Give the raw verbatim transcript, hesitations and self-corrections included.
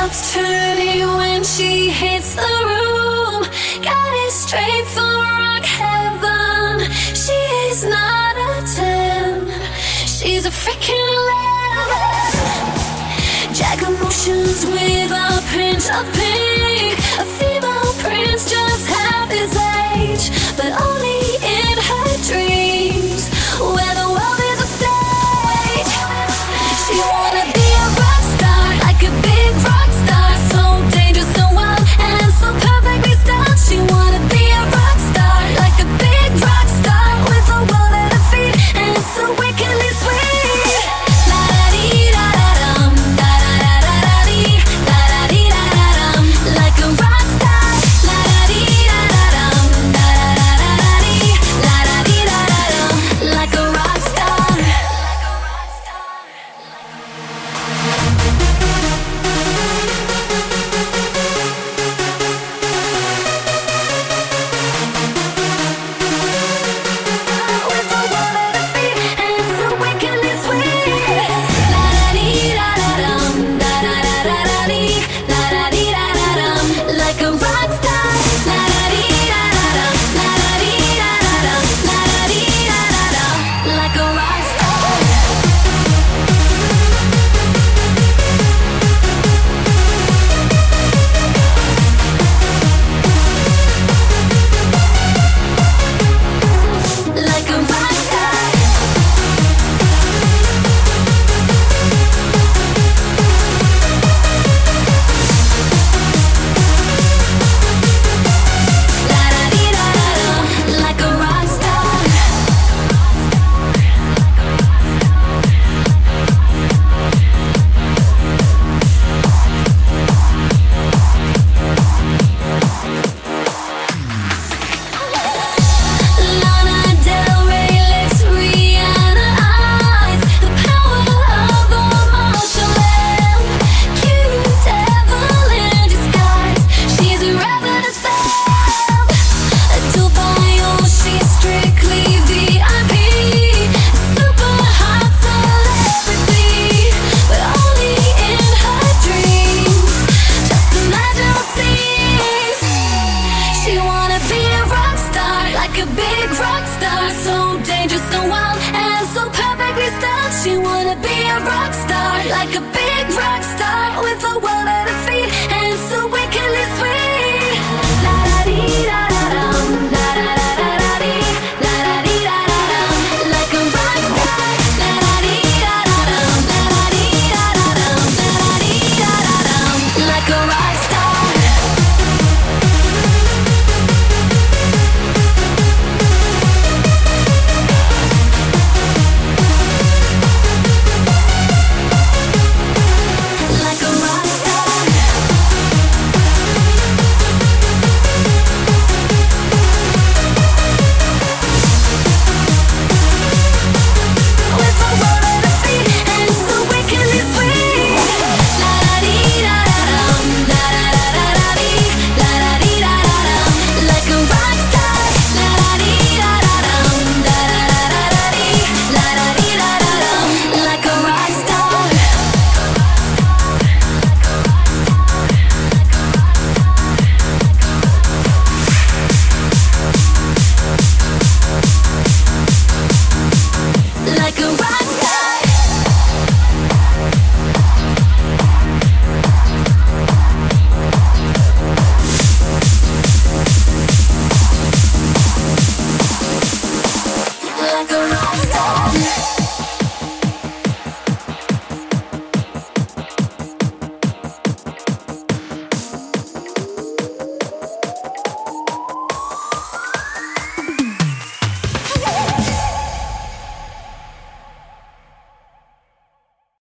stops turning when she hits the room. Got it straight for rock heaven. She is not a ten, she's a freaking eleven. Jagged motions with a pinch of pink. A female prince just half his age, but only in her dreams, where the world is a stage. She wanna be a rock star, like a big rock star, so dangerous, so wild, and so perfectly styled. She wanna be a rock star, like a big rock star, with the world at her feet, and so wickedly sweet. La-da-dee-da-da-dum, da-da-da-da-da-dee, da-da-dee-da-da-dum, like a rock star. La-da-dee-da-da-dum, da-da-da-da-da-dee, la-da-dee-da-da-dum, like a rock star. With the world at her feet, and so wickedly sweet. La-da-dee-da-da-dum, da-da-da-da-da-dee, la-da-dee-da-da-dum, like a rock star. La-da-dee-da-da-dum, la-da-dee-da-da-dum, la-da-dee-da-da-dum, like a rock star. Like a rock star. La-da-dee-da-da-dum, like a rock star. Lana Del Rey lips, Rihanna eyes, the power of a martial lamp. Cute devil in disguise, she's a ravenous femme. Dubai, oh, she's strictly V I P, super hot celebrity, but only in her dreams. Just imagine what sees. She wanna be a rock star, like a big rock star, so dangerous, so wild, and so perfectly styled. She wanna be a rock star, like a big rock star, with the world